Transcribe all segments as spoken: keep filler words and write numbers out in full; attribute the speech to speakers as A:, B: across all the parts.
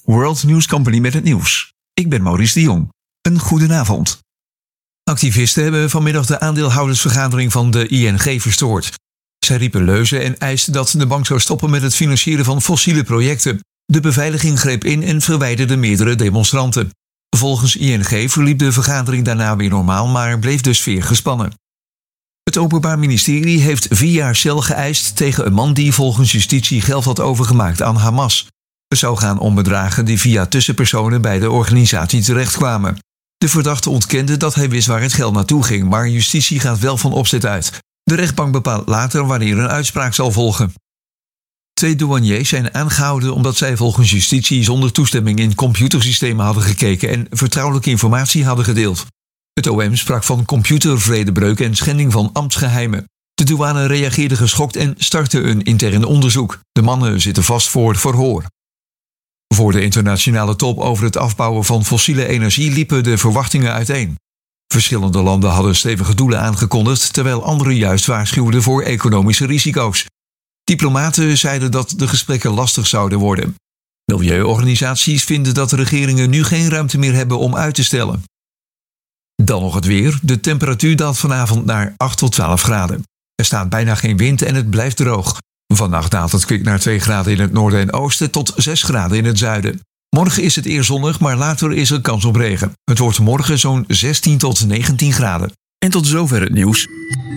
A: World News Company met het nieuws. Ik ben Maurice de Jong. Een goedenavond. Activisten hebben vanmiddag de aandeelhoudersvergadering van de I N G verstoord. Zij riepen leuzen en eisten dat de bank zou stoppen met het financieren van fossiele projecten. De beveiliging greep in en verwijderde meerdere demonstranten. Volgens I N G verliep de vergadering daarna weer normaal, maar bleef de sfeer gespannen. Het Openbaar Ministerie heeft vier jaar cel geëist tegen een man die volgens justitie geld had overgemaakt aan Hamas. Het zou gaan om bedragen die via tussenpersonen bij de organisatie terechtkwamen. De verdachte ontkende dat hij wist waar het geld naartoe ging, maar justitie gaat wel van opzet uit. De rechtbank bepaalt later wanneer een uitspraak zal volgen. Twee douaniers zijn aangehouden omdat zij volgens justitie zonder toestemming in computersystemen hadden gekeken en vertrouwelijke informatie hadden gedeeld. Het O M sprak van computervredebreuk en schending van ambtsgeheimen. De douane reageerde geschokt en startte een intern onderzoek. De mannen zitten vast voor verhoor. Voor de internationale top over het afbouwen van fossiele energie liepen de verwachtingen uiteen. Verschillende landen hadden stevige doelen aangekondigd, terwijl anderen juist waarschuwden voor economische risico's. Diplomaten zeiden dat de gesprekken lastig zouden worden. Milieuorganisaties vinden dat de regeringen nu geen ruimte meer hebben om uit te stellen. Dan nog het weer. De temperatuur daalt vanavond naar acht tot twaalf graden. Er staat bijna geen wind en het blijft droog. Vannacht daalt het kwik naar twee graden in het noorden en oosten tot zes graden in het zuiden. Morgen is het eerst zonnig, maar later is er kans op regen. Het wordt morgen zo'n zestien tot negentien graden. En tot zover het nieuws.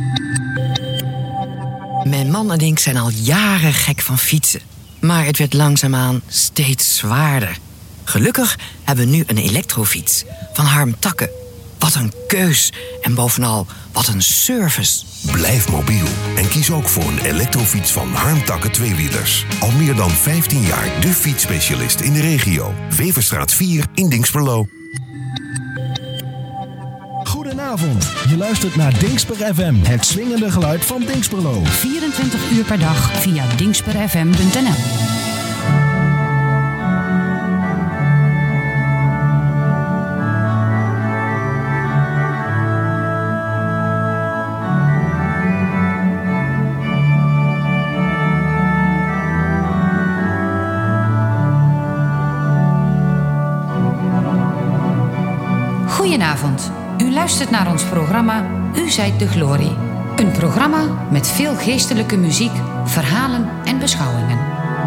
B: Mijn man en ik zijn al jaren gek van fietsen. Maar het werd langzaamaan steeds zwaarder. Gelukkig hebben we nu een elektrofiets van Harm Takke. Wat een keus en bovenal wat een service.
C: Blijf mobiel en kies ook voor een elektrofiets van Harm Takke tweewielers. Al meer dan vijftien jaar de fietsspecialist in de regio. Weverstraat vier in Dinxperlo.
D: Goedenavond, je luistert naar Dinxper F M, het swingende geluid van Dinxperlo.
E: vierentwintig uur per dag via dinxper f m punt n l. Goedenavond. U luistert naar ons programma U zijt de Glorie. Een programma met veel geestelijke muziek, verhalen en beschouwingen.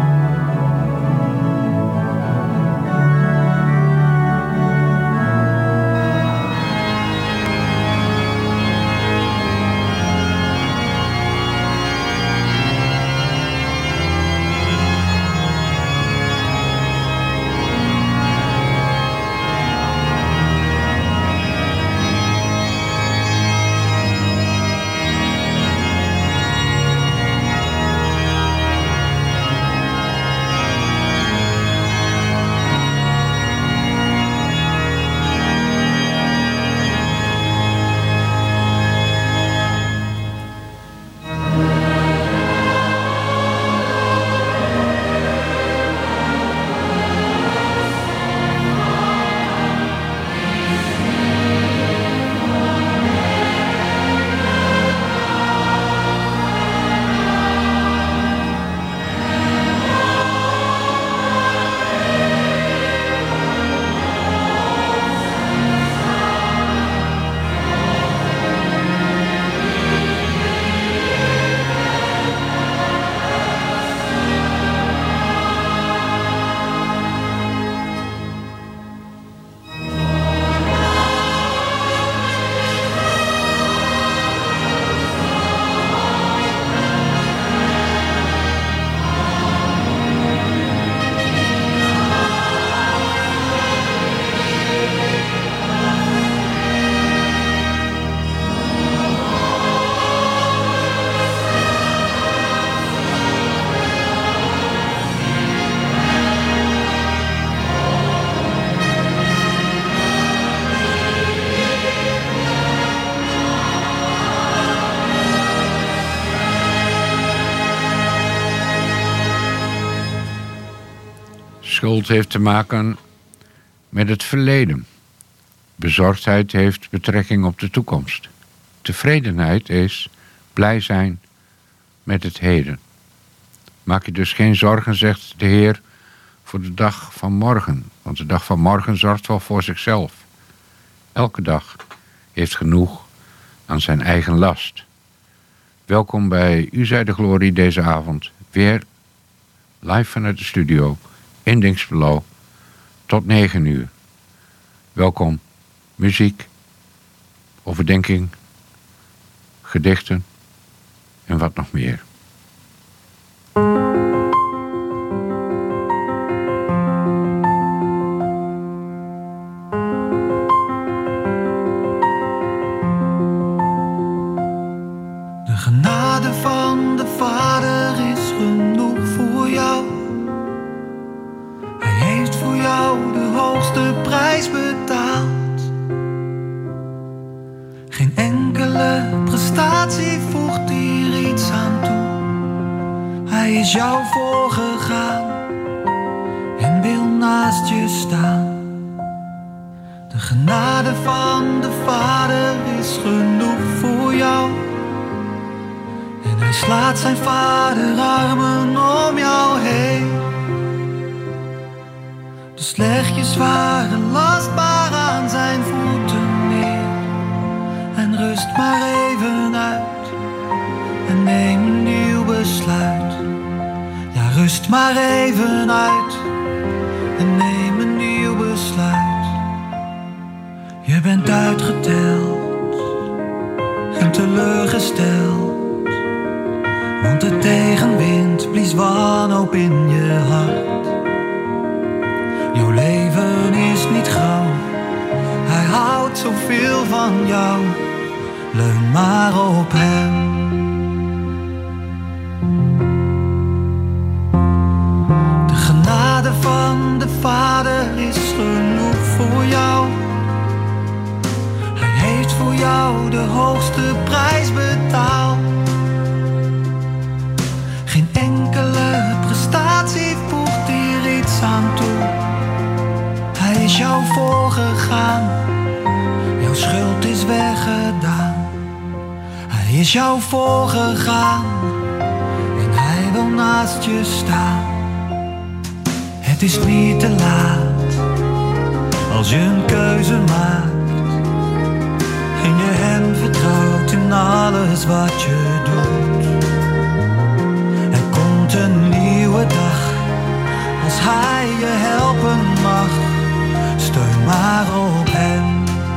F: Schuld heeft te maken met het verleden. Bezorgdheid heeft betrekking op de toekomst. Tevredenheid is blij zijn met het heden. Maak je dus geen zorgen, zegt de Heer, voor de dag van morgen. Want de dag van morgen zorgt wel voor zichzelf. Elke dag heeft genoeg aan zijn eigen last. Welkom bij U zij de Glorie deze avond. Weer live vanuit de studio in Dinxperlo tot negen uur. Welkom. Muziek, overdenking, gedichten en wat nog meer.
G: De genade van de Vader is genoeg voor jou. Hij heeft voor jou de hoogste prijs betaald. Geen enkele prestatie voegt hier iets aan toe. Hij is jou voorgegaan en wil naast je staan. De genade van de Vader is genoeg voor jou. En hij slaat zijn vaderarmen om jou heen. Dus leg je zware last maar aan zijn voeten neer. En rust maar even uit en neem een nieuw besluit. Ja, rust maar even uit en neem een nieuw besluit. Je bent uitgeteld en teleurgesteld. Want de tegenwind blies wanhoop in je hart. Jouw leven is niet grauw. Hij houdt zoveel van jou. Leun maar op hem. De genade van de Vader is genoeg voor jou. Hij heeft voor jou de hoogste prijs betaald. Geen enkele prestatie voegt hier iets aan toe. Hij is jou voorgegaan. Jouw schuld is weggedaan. Hij is jou voorgegaan. En hij wil naast je staan. Het is niet te laat. Als je een keuze maakt. En je hem vertrouwt in alles wat je doet. Er komt een nieuwe dag. Als hij je helpen mag. Steun maar op hem.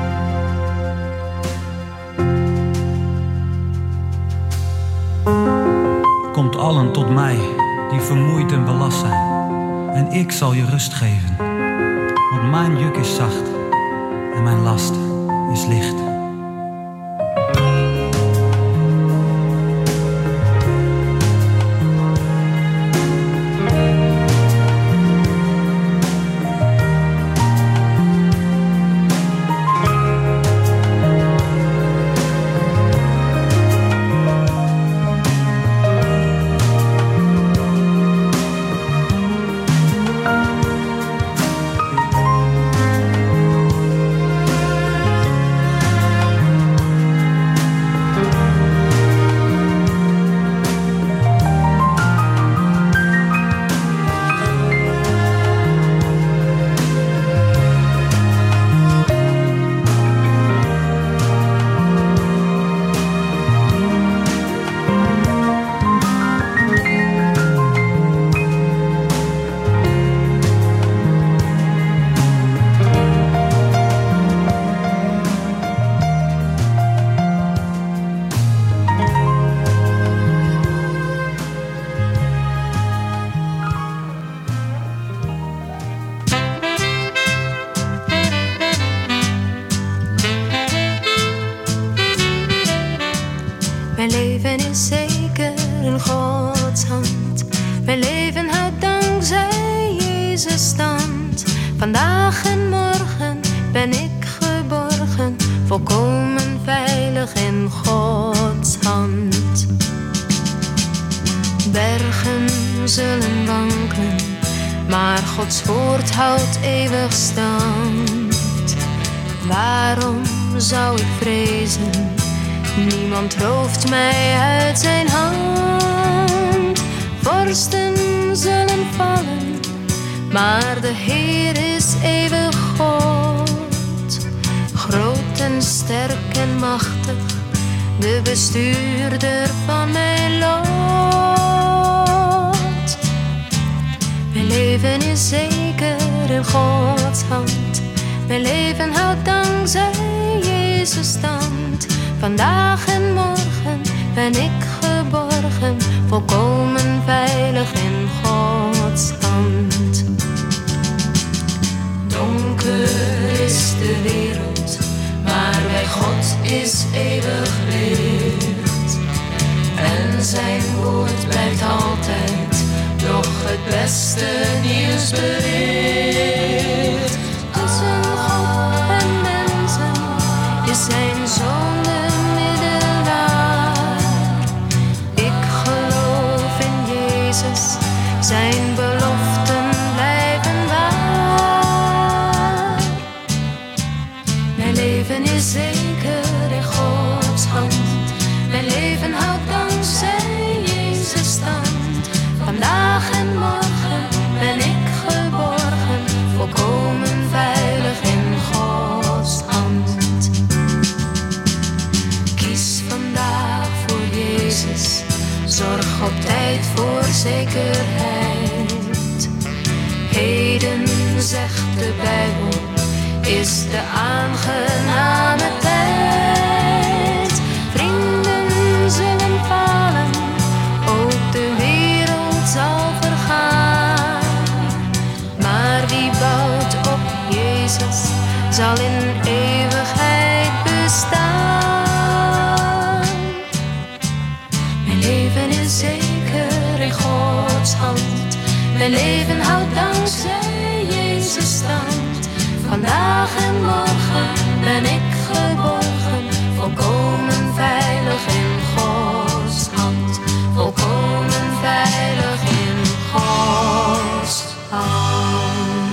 G: Komt allen tot mij die vermoeid en belast zijn. En ik zal je rust geven. Want mijn juk is zacht en mijn last is licht.
H: Mijn leven is zeker in Gods hand. Mijn leven houdt dankzij Jezus stand. Vandaag en morgen ben ik geborgen, volkomen veilig in Gods hand. Bergen zullen wankelen, maar Gods woord houdt eeuwig stand. Waarom zou ik vrezen? Niemand rooft mij uit zijn hand. Vorsten zullen vallen, maar de Heer is eeuwig God. Groot en sterk en machtig, de bestuurder van mijn lot. Mijn leven is zeker in Gods hand. Mijn leven houdt dankzij Jezus stand. Vandaag en morgen ben ik geborgen, volkomen veilig in Gods hand. Donker is de wereld, maar bij God is eeuwig licht. En zijn woord blijft altijd nog het beste nieuws bericht. Tussen God en mensen is zijn zoon de middelaar. Ik geloof in Jezus, zijn beloften blijven waar. Mijn leven is zeker in Gods hand. Mijn leven houdt dankzij Jezus stand. Vandaag en morgen ben ik geborgen, volkomen veilig in Gods hand. Kies vandaag voor Jezus, zorg op tijd voor zekerheid. Heden, zegt de Bijbel, is de aangename tijd. Vrienden zullen falen, ook de wereld zal vergaan. Maar wie bouwt op Jezus, zal in eeuwigheid bestaan. Mijn leven is zeker in Gods hand. Mijn leven houdt dankzij Jezus stand. Vandaag en morgen ben ik geborgen, volkomen veilig in Gods hand. Volkomen veilig in Gods hand.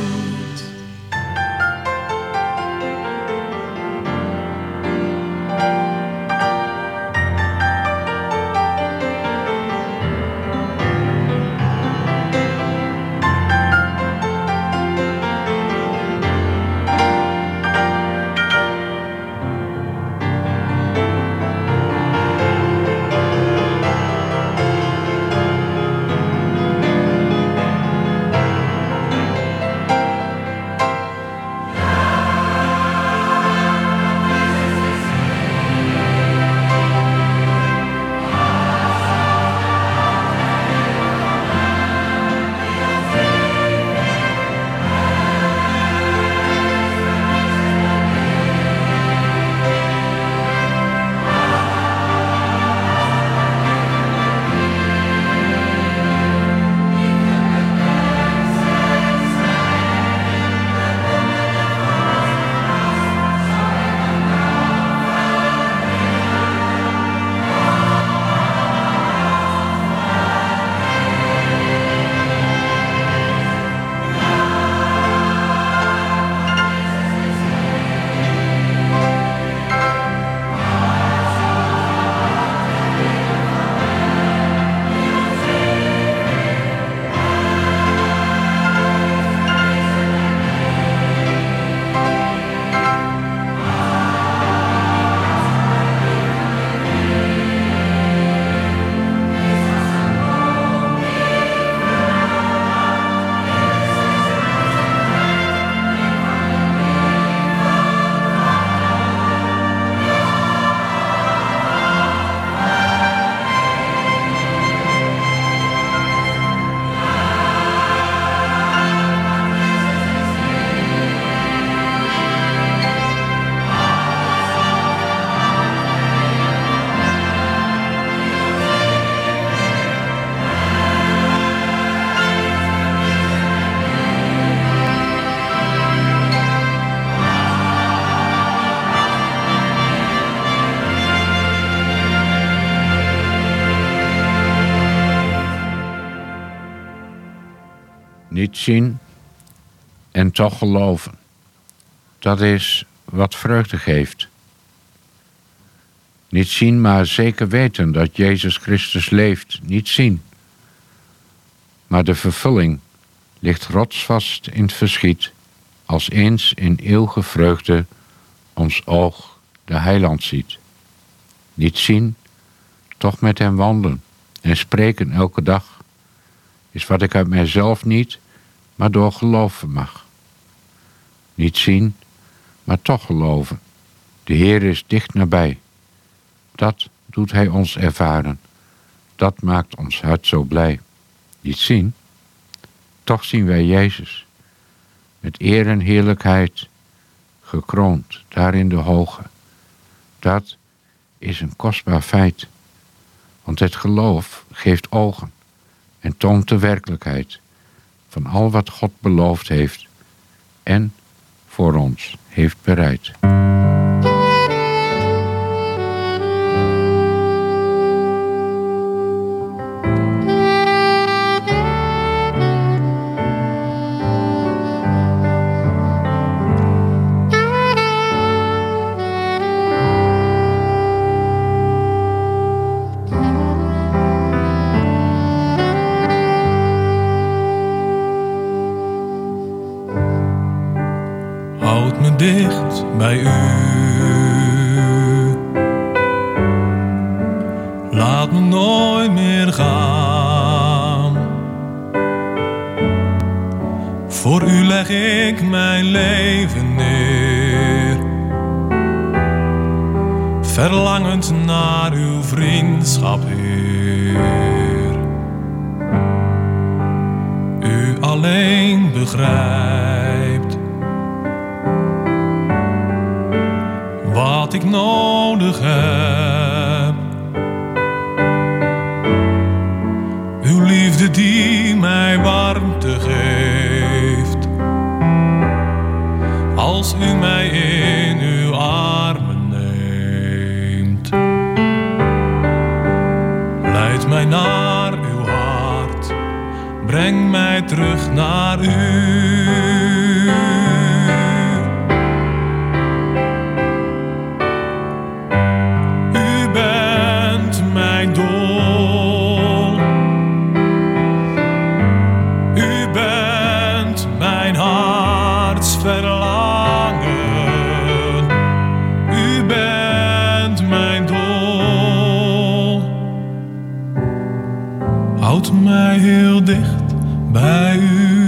F: Niet zien en toch geloven. Dat is wat vreugde geeft. Niet zien, maar zeker weten dat Jezus Christus leeft. Niet zien, maar de vervulling ligt rotsvast in het verschiet, als eens in eeuwige vreugde ons oog de heiland ziet. Niet zien, toch met hem wandelen en spreken elke dag, is wat ik uit mijzelf niet, maar door geloven mag. Niet zien, maar toch geloven. De Heer is dicht nabij. Dat doet hij ons ervaren. Dat maakt ons hart zo blij. Niet zien, toch zien wij Jezus. Met eer en heerlijkheid, gekroond daar in de hoge. Dat is een kostbaar feit. Want het geloof geeft ogen en toont de werkelijkheid van al wat God beloofd heeft en voor ons heeft bereid.
I: Dicht bij u. Laat me nooit meer gaan. Voor u leg ik mijn leven neer. Verlangend naar uw vriendschap, Heer. U alleen begrijpt wat ik nodig heb. Uw liefde die mij warmte geeft. Als u mij in uw armen neemt. Leid mij naar uw hart. Breng mij terug naar u. Houd mij heel dicht bij u.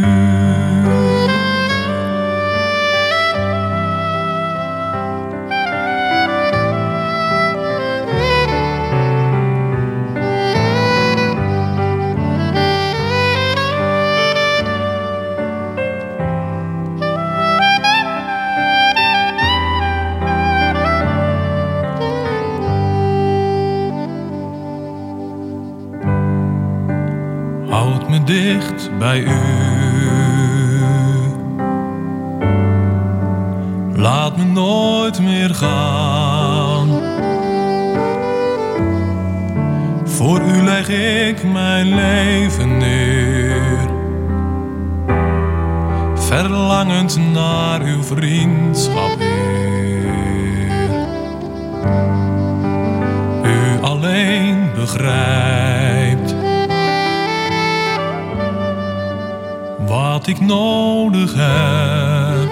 I: Houd me dicht bij u. Laat me nooit meer gaan. Voor u leg ik mijn leven neer. Verlangend naar uw vriendschap, Heer. U alleen begrijpt wat ik nodig heb.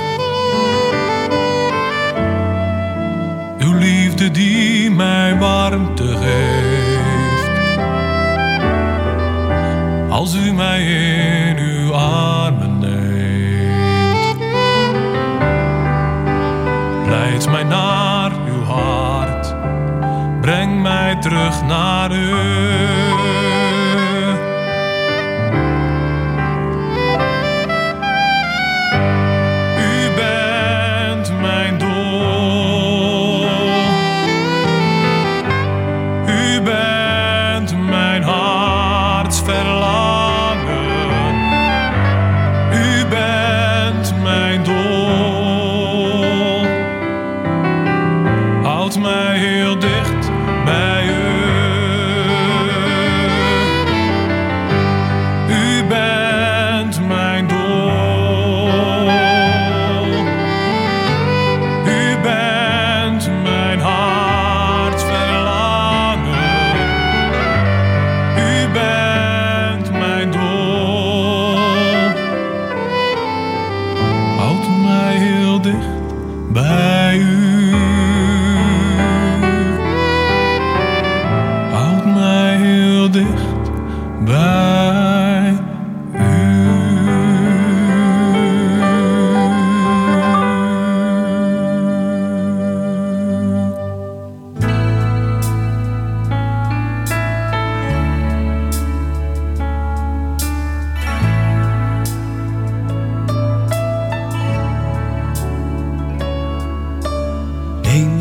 I: Uw liefde die mij warmte geeft. Als u mij in uw armen neemt. Leid mij naar uw hart. Breng mij terug naar u. Houd mij heel dicht bij u.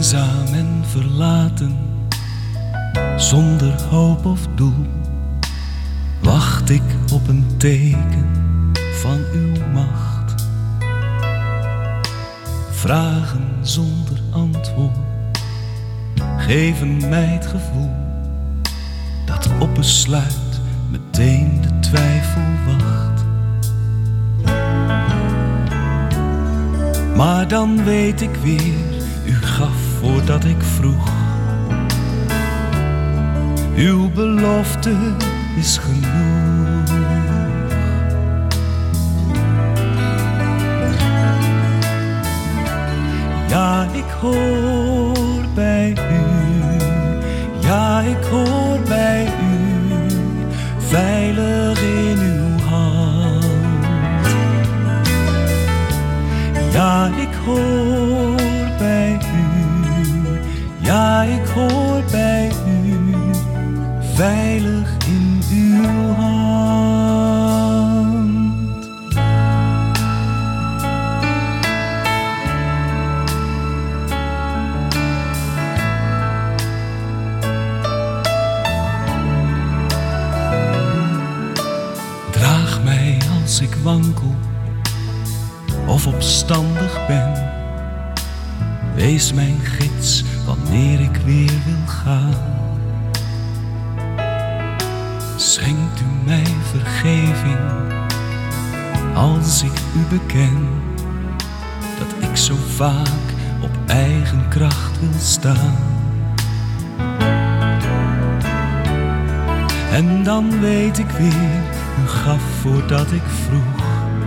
J: eenzaam en verlaten, zonder hoop of doel, wacht ik op een teken van uw macht. Vragen zonder antwoord geven mij het gevoel dat op besluit meteen de twijfel wacht. Maar dan weet ik weer, u gaf voordat ik vroeg. Uw belofte is genoeg. Ja, ik hoor bij u. Ja, ik hoor bij u. Veilig in uw hand. Ja, ik hoor bij u. Ja, ik hoor bij u. Veilig in uw hand. Draag mij als ik wankel of opstandig ben. Wees mijn gids wanneer ik weer wil gaan. Schenkt u mij vergeving als ik u beken dat ik zo vaak op eigen kracht wil staan. En dan weet ik weer, u gaf voordat ik vroeg.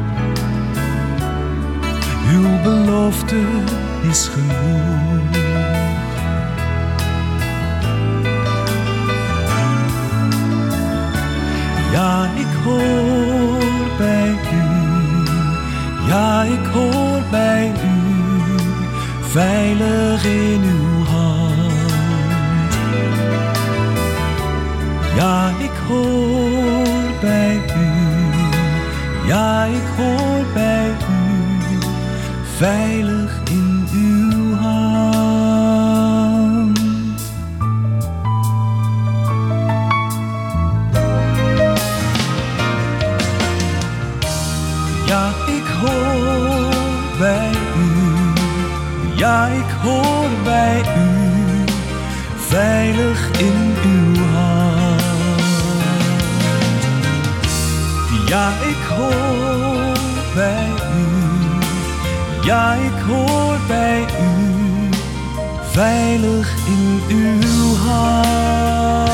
J: Uw belofte is genoeg. Ja, ik hoor bij u. Ja, ik hoor bij u. Veilig in uw hand. Ja, ik hoor bij u. Ja, ik hoor bij u. Veilig in uw hand. Ja, ik hoor bij u. Ja, ik hoor bij u. Veilig in uw hand. Ja, ik hoor bij u. Ja, ik hoor bij u. Veilig in uw hand.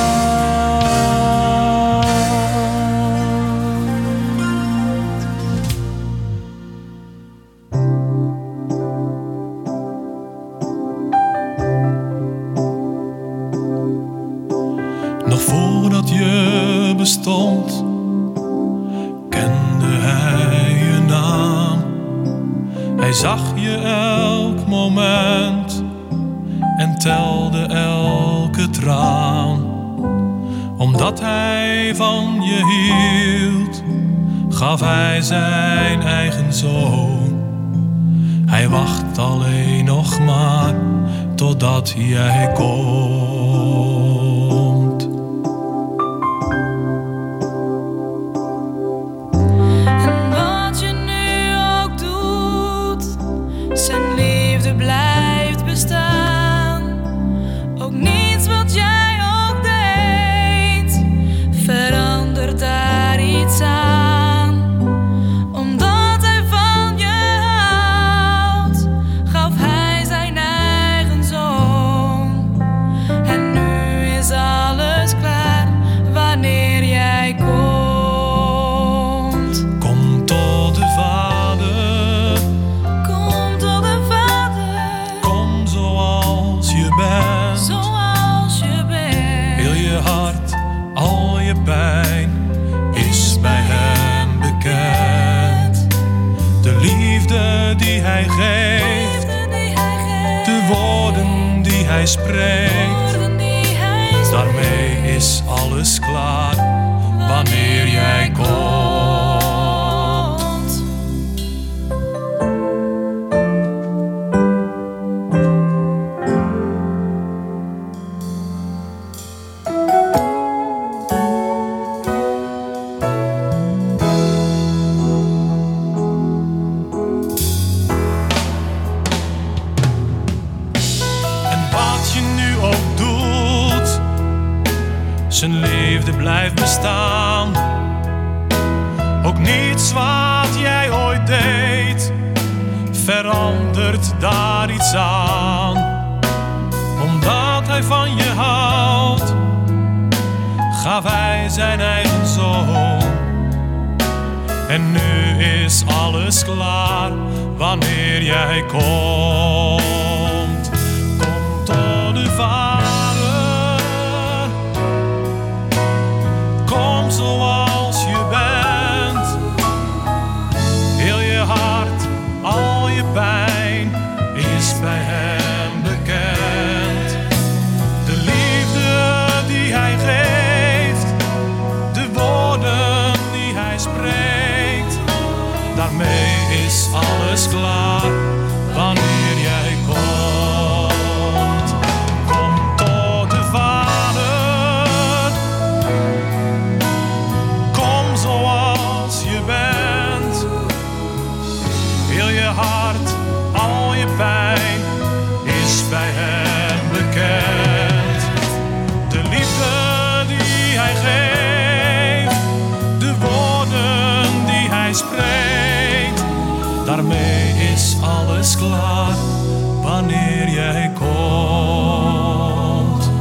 I: Nog voordat je bestond, kende hij je naam. Hij zag je elk moment en telde elke traan. Omdat hij van je hield, gaf hij zijn eigen zoon. Hij wacht alleen nog maar totdat jij komt.
K: En wat je nu ook doet, zijn liefde blijft bestaan. Ook niets wat jij ook deed, verandert daar iets aan. Omdat hij van je houdt, gaf hij zijn eigen zoon. En nu is alles klaar wanneer jij komt.
I: Kom tot de Vader,
K: Kom tot de Vader,
I: kom zoals je bent.
K: zoals je bent.
I: Heel je hart, al je pijn is bij hem bekend. De liefde die hij geeft,
K: Liefde die hij geeft,
I: de woorden die hij spreekt,
K: woorden die hij spreekt.
I: daarmee is alles klaar wanneer jij komt. zijn liefde blijft bestaan. Ook niets wat jij ooit deed verandert daar iets aan. Omdat hij van je houdt, gaf hij zijn eigen zoon. En nu is alles klaar wanneer jij komt. Kom tot de Vader, kom zoals je bent. Heel je hart, al je pijn is bij hem bekend. De liefde die hij geeft, de woorden die hij spreekt, daarmee is alles klaar wanneer jij komt. Kom tot de Vader, kom zoals je bent. Heel je hart, al je pijn is bij hem bekend. De liefde die hij geeft, de woorden die hij spreekt, daarmee is alles klaar wanneer jij komt.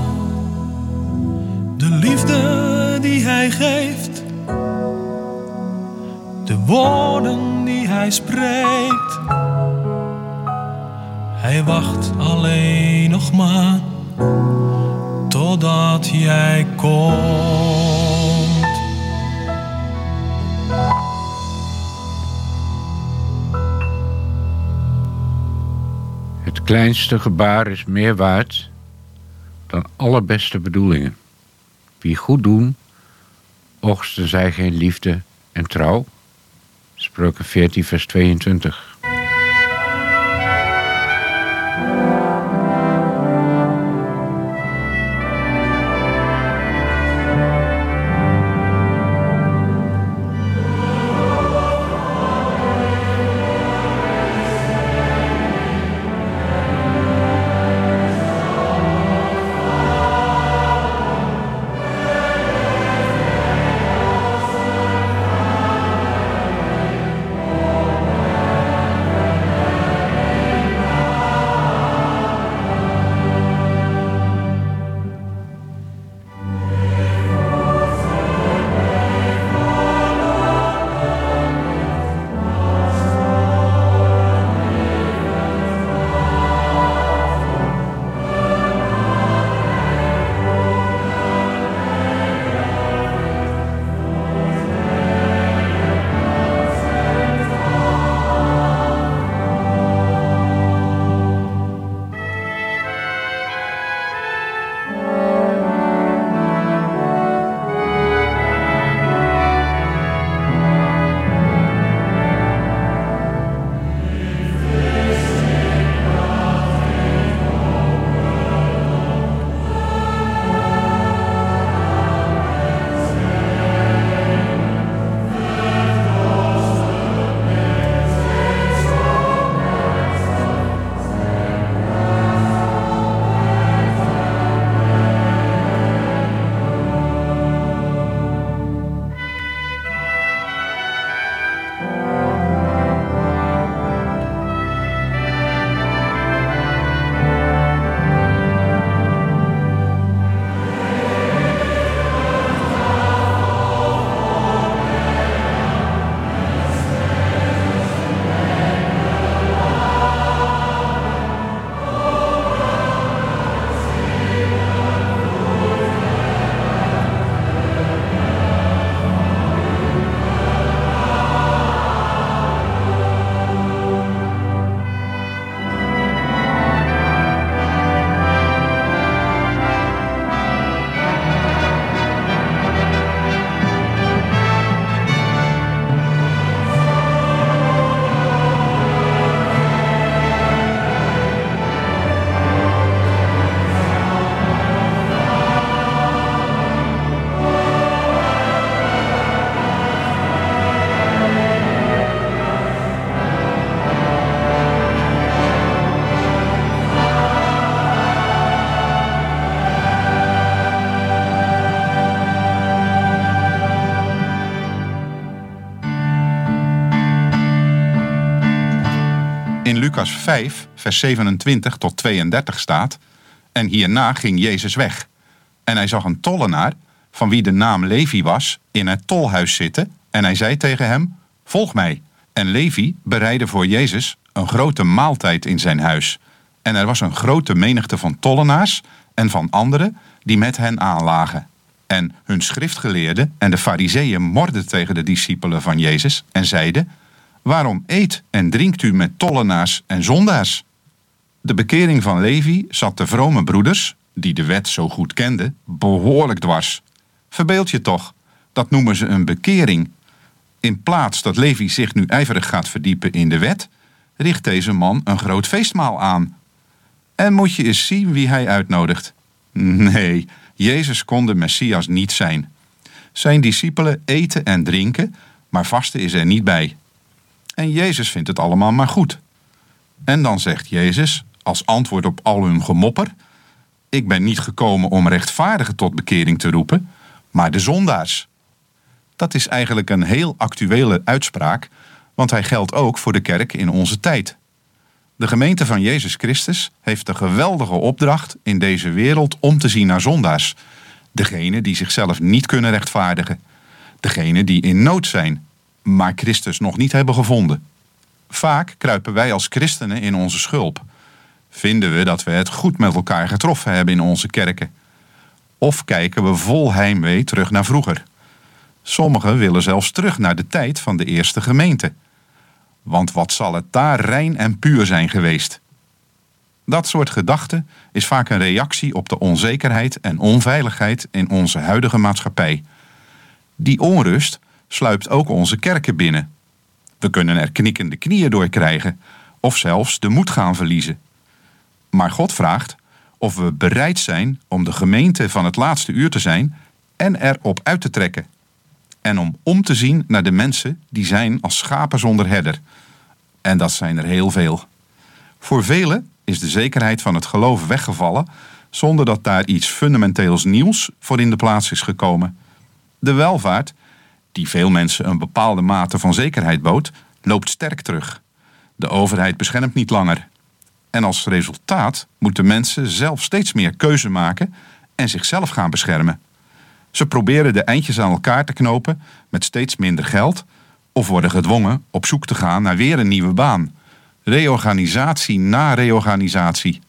I: De liefde die hij geeft, de woorden die hij spreekt, hij wacht alleen nog maar totdat jij komt.
F: Het kleinste gebaar is meer waard dan alle beste bedoelingen. Wie goed doen, oogsten zij geen liefde en trouw. Spreuken veertien vers tweeëntwintig.
L: Lucas vijf, vers zevenentwintig tot tweeëndertig staat: En hierna ging Jezus weg. En hij zag een tollenaar, van wie de naam Levi was, in het tolhuis zitten. En hij zei tegen hem: Volg mij. En Levi bereidde voor Jezus een grote maaltijd in zijn huis. En er was een grote menigte van tollenaars en van anderen die met hen aanlagen. En hun schriftgeleerden en de farizeeën morden tegen de discipelen van Jezus en zeiden: Waarom eet en drinkt u met tollenaars en zondaars? De bekering van Levi zat de vrome broeders, die de wet zo goed kenden, behoorlijk dwars. Verbeeld je toch, dat noemen ze een bekering. In plaats dat Levi zich nu ijverig gaat verdiepen in de wet, richt deze man een groot feestmaal aan. En moet je eens zien wie hij uitnodigt. Nee, Jezus kon de Messias niet zijn. Zijn discipelen eten en drinken, maar vasten is er niet bij. En Jezus vindt het allemaal maar goed. En dan zegt Jezus, als antwoord op al hun gemopper: Ik ben niet gekomen om rechtvaardigen tot bekering te roepen, maar de zondaars. Dat is eigenlijk een heel actuele uitspraak, want hij geldt ook voor de kerk in onze tijd. De gemeente van Jezus Christus heeft de geweldige opdracht in deze wereld om te zien naar zondaars. Degenen die zichzelf niet kunnen rechtvaardigen. Degenen die in nood zijn, maar Christus nog niet hebben gevonden. Vaak kruipen wij als christenen in onze schulp. Vinden we dat we het goed met elkaar getroffen hebben in onze kerken. Of kijken we vol heimwee terug naar vroeger. Sommigen willen zelfs terug naar de tijd van de eerste gemeente. Want wat zal het daar rein en puur zijn geweest? Dat soort gedachten is vaak een reactie op de onzekerheid en onveiligheid in onze huidige maatschappij. Die onrust sluipt ook onze kerken binnen. We kunnen er knikkende knieën door krijgen of zelfs de moed gaan verliezen. Maar God vraagt of we bereid zijn om de gemeente van het laatste uur te zijn en erop uit te trekken. En om om te zien naar de mensen die zijn als schapen zonder herder. En dat zijn er heel veel. Voor velen is de zekerheid van het geloof weggevallen zonder dat daar iets fundamenteels nieuws voor in de plaats is gekomen. De welvaart, die veel mensen een bepaalde mate van zekerheid bood, loopt sterk terug. De overheid beschermt niet langer. En als resultaat moeten mensen zelf steeds meer keuze maken en zichzelf gaan beschermen. Ze proberen de eindjes aan elkaar te knopen met steeds minder geld of worden gedwongen op zoek te gaan naar weer een nieuwe baan. Reorganisatie na reorganisatie.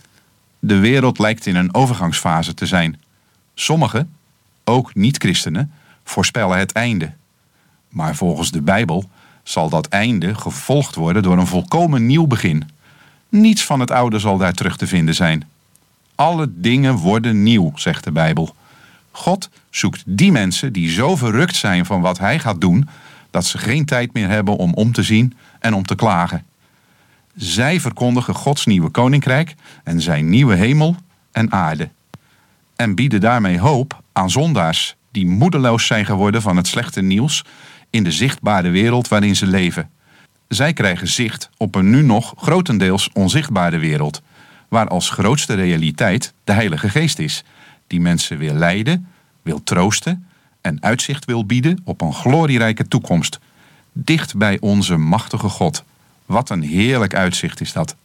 L: De wereld lijkt in een overgangsfase te zijn. Sommigen, ook niet-christenen, voorspellen het einde. Maar volgens de Bijbel zal dat einde gevolgd worden door een volkomen nieuw begin. Niets van het oude zal daar terug te vinden zijn. Alle dingen worden nieuw, zegt de Bijbel. God zoekt die mensen die zo verrukt zijn van wat hij gaat doen, dat ze geen tijd meer hebben om om te zien en om te klagen. Zij verkondigen Gods nieuwe koninkrijk en zijn nieuwe hemel en aarde. En bieden daarmee hoop aan zondaars die moedeloos zijn geworden van het slechte nieuws in de zichtbare wereld waarin ze leven. Zij krijgen zicht op een nu nog grotendeels onzichtbare wereld, waar als grootste realiteit de Heilige Geest is, die mensen wil leiden, wil troosten en uitzicht wil bieden op een glorierijke toekomst, dicht bij onze machtige God. Wat een heerlijk uitzicht is dat.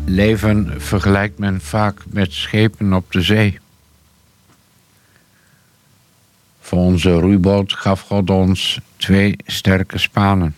F: Leven vergelijkt men vaak met schepen op de zee. Voor onze roeiboot gaf God ons twee sterke spanen.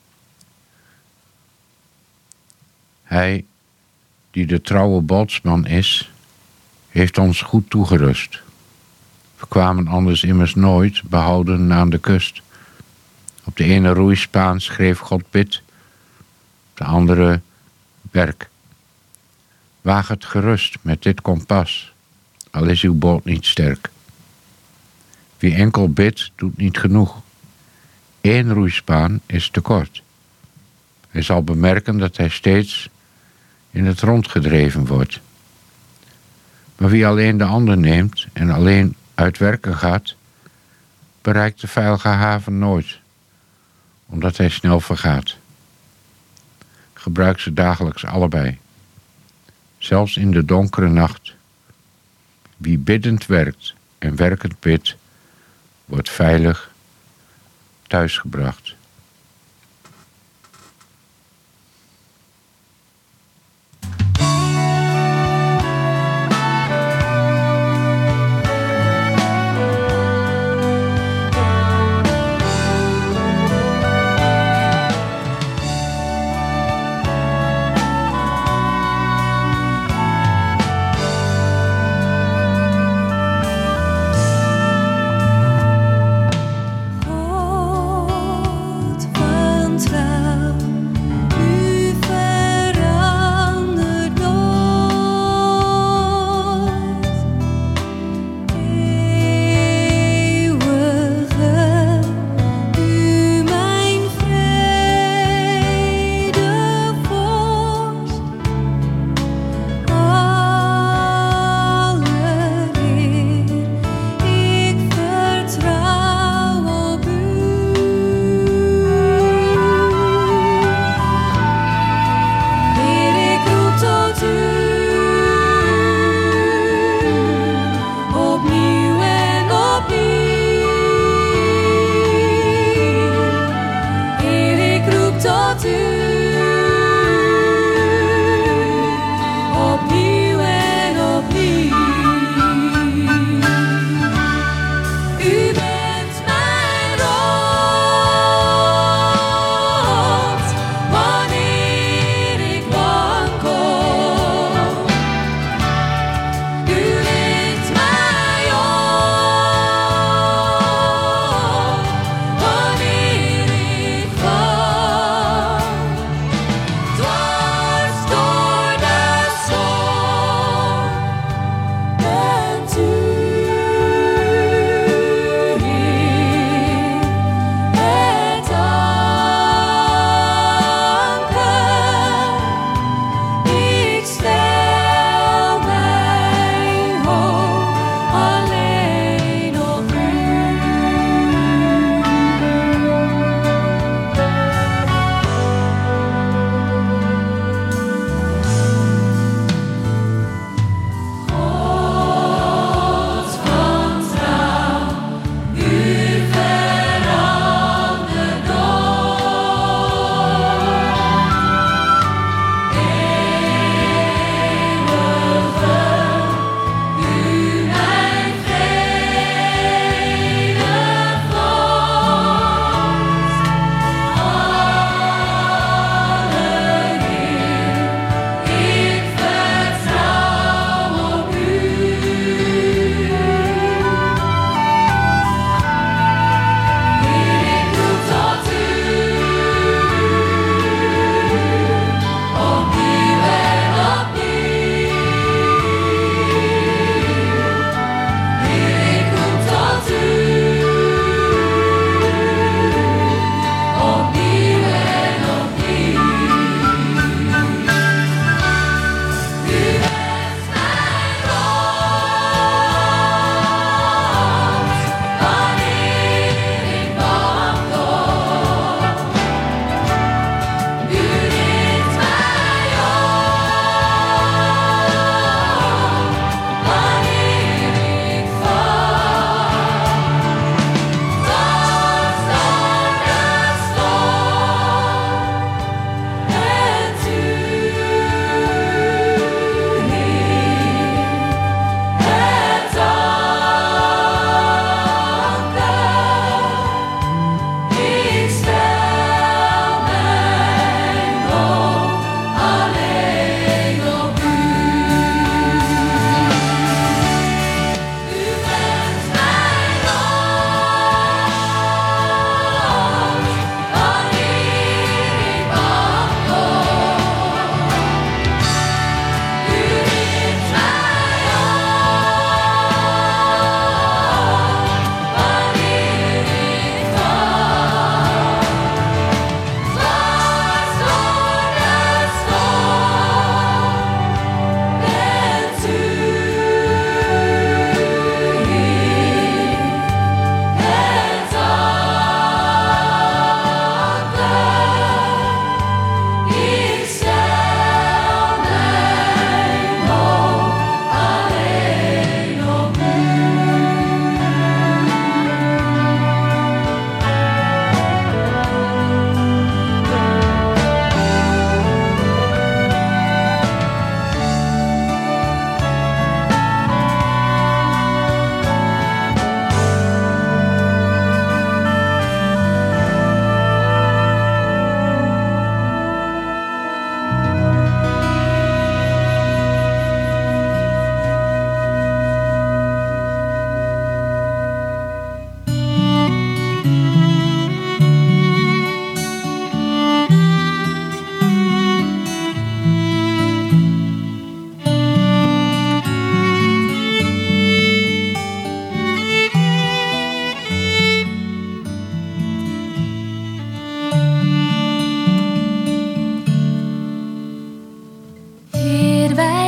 F: Hij, die de trouwe bootsman is, heeft ons goed toegerust. We kwamen anders immers nooit behouden aan de kust. Op de ene roeispaan schreef God bid, op de andere werk. Waag het gerust met dit kompas, al is uw boot niet sterk. Wie enkel bidt, doet niet genoeg. Eén roeispaan is te kort. Hij zal bemerken dat hij steeds in het rond gedreven wordt. Maar wie alleen de ander neemt en alleen uit werken gaat, bereikt de veilige haven nooit, omdat hij snel vergaat. Gebruik ze dagelijks allebei, zelfs in de donkere nacht. Wie biddend werkt en werkend bidt, wordt veilig thuisgebracht.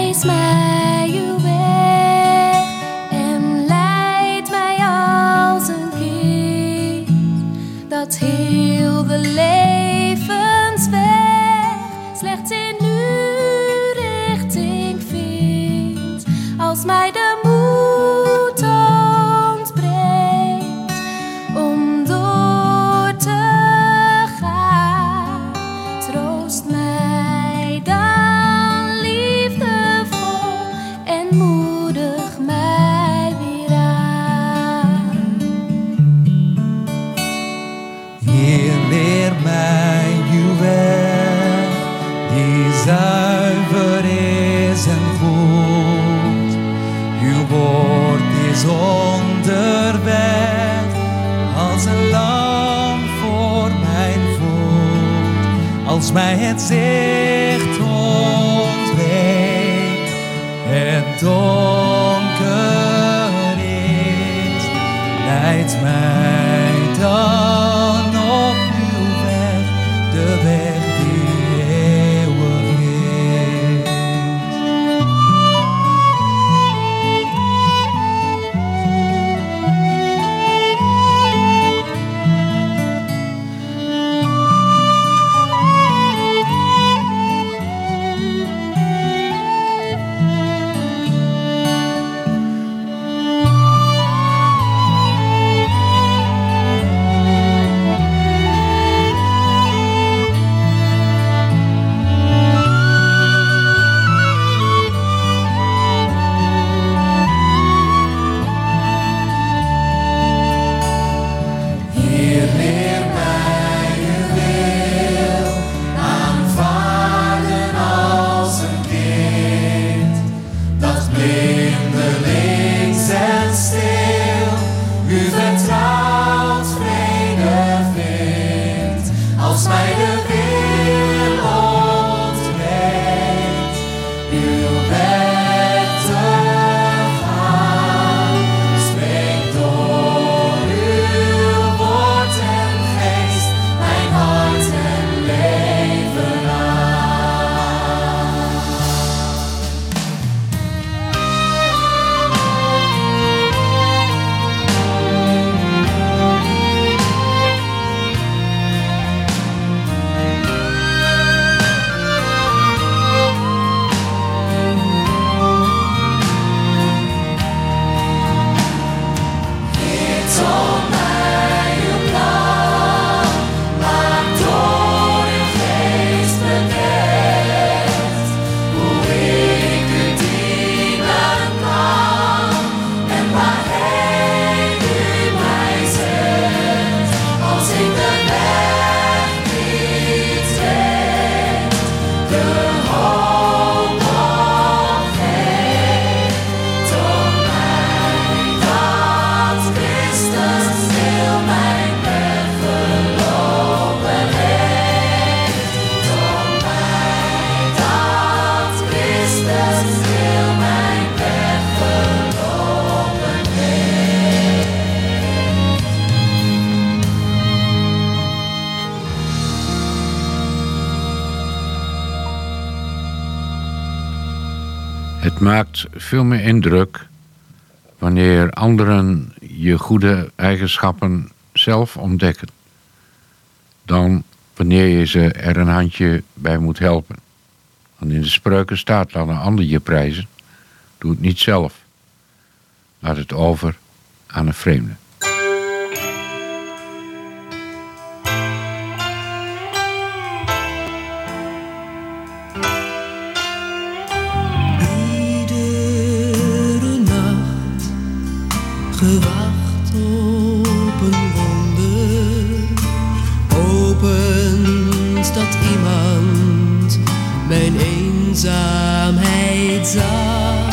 H: wijs mij uw weg en leid mij als een kind dat heel de levensweg slechts in uw richting vindt. Als mij de moed ontbreekt om door te gaan, troost mij dan liefdevol en moedig mij weer aan.
M: Heer, leer mij uw weg, die zuiver is en goed. Uw woord is onderweg, als een lamp voor mijn voet. Als mij het zicht ontbreekt, het donker is, leidt mij dan op uw weg, de weg die eeuwig is. Heer, leer mij uw wil aanvaarden als een kind, dat blindelings en stil u vertrouwt vrede vindt. Als mij de wil ontbreekt, uw weg te gaan, spreek door uw woord en geest mijn hart en leven aan. Heer, toon mij uw plan, maak door uw geest bekend hoe ik u dienen kan en waarheen u mij zendt. Als ik de weg niet weet, de hoop opgeef, toon mij dat Christus stil mijn weg verlopen heeft. Toon mij dat Christus stil mijn weg verlopen heeft.
F: Het maakt veel meer indruk wanneer anderen je goede eigenschappen zelf ontdekken, dan wanneer je ze er een handje bij moet helpen. Want in de spreuken staat: laat een ander je prijzen, doe het niet zelf. Laat het over aan een vreemde.
M: Iedere nacht gewacht op een wonder, opent dat iemand mijn eenzaamheid zag.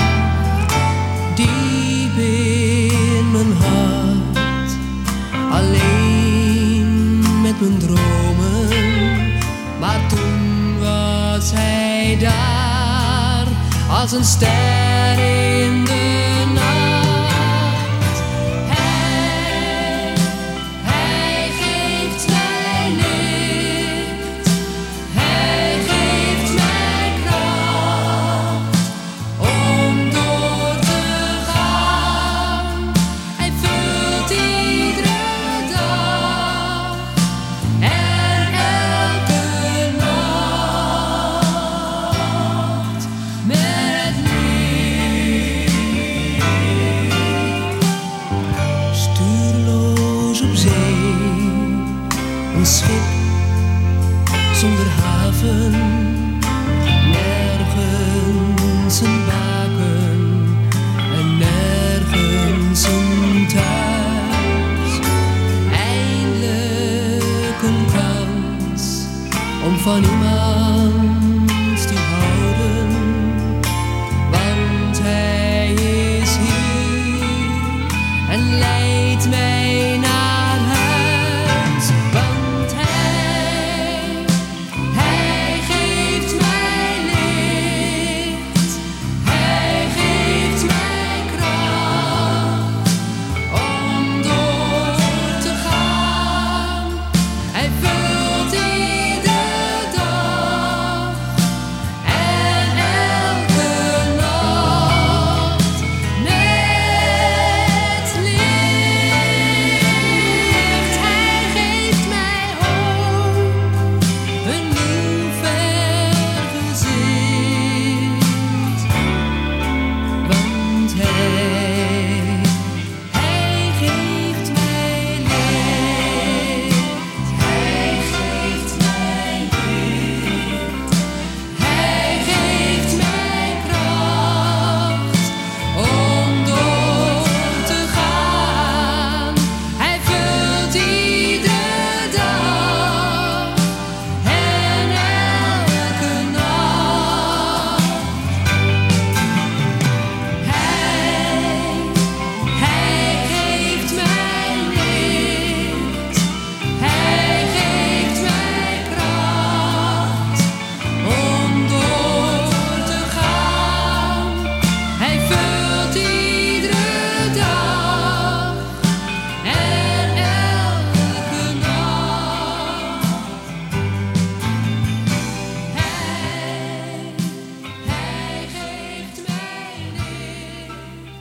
M: Diep in mijn hart, alleen met mijn dromen, maar toen was hij daar als een ster in de nacht. Hij, hij geeft mij licht, hij geeft mij kracht.
N: van iemand te houden, want hij is hier en leidt mij naar huis. Want hij, hij geeft mij licht, hij geeft mij kracht om door te gaan. Hij vult iedere dag en elke nacht met licht. Hij geeft mij hoop, een nieuw vergezicht. Want hij, hij geeft mij licht, hij geeft mij licht, hij geeft mij kracht om door te gaan. Hij vult iedere dag en elke nacht. Hij, hij geeft mij licht, hij geeft mij kracht om door te gaan. Hij vult iedere dag en elke nacht. Hij, hij geeft mij licht.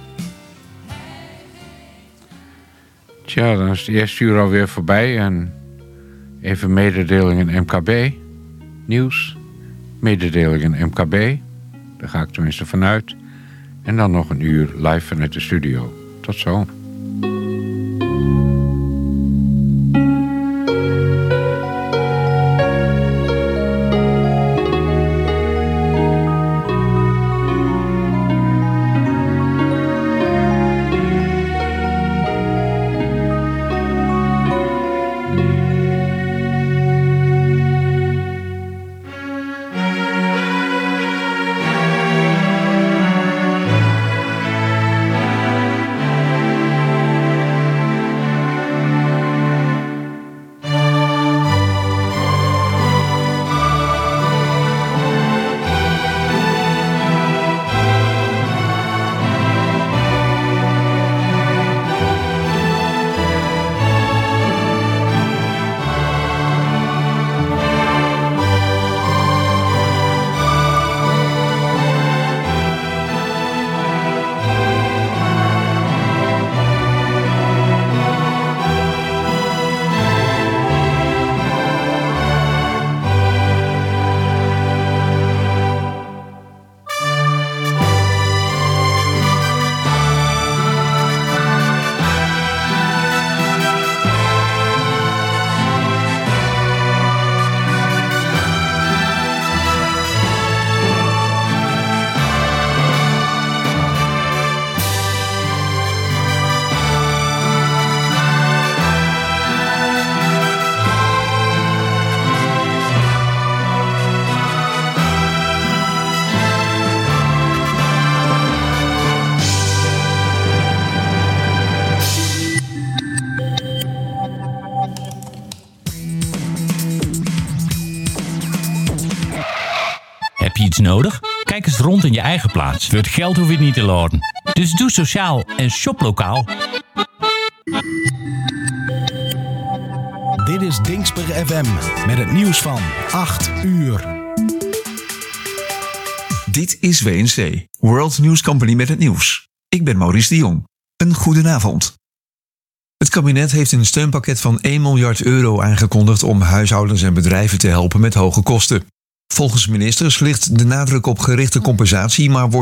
F: Tja, dan is de eerste uur alweer voorbij en even mededelingen M K B. Nieuws, mededelingen M K B. Daar ga ik tenminste vanuit. En dan nog een uur live vanuit de studio. Tot zo.
O: Heb je iets nodig? Kijk eens rond in je eigen plaats. Voor het geld hoef je het niet te laden. Dus doe sociaal en shop lokaal.
D: Dit is Dingsper F M met het nieuws van acht uur.
A: Dit is W N C, World News Company met het nieuws. Ik ben Maurice de Jong. Een goedenavond. Het kabinet heeft een steunpakket van één miljard euro aangekondigd om huishoudens en bedrijven te helpen met hoge kosten. Volgens ministers ligt de nadruk op gerichte compensatie, maar wordt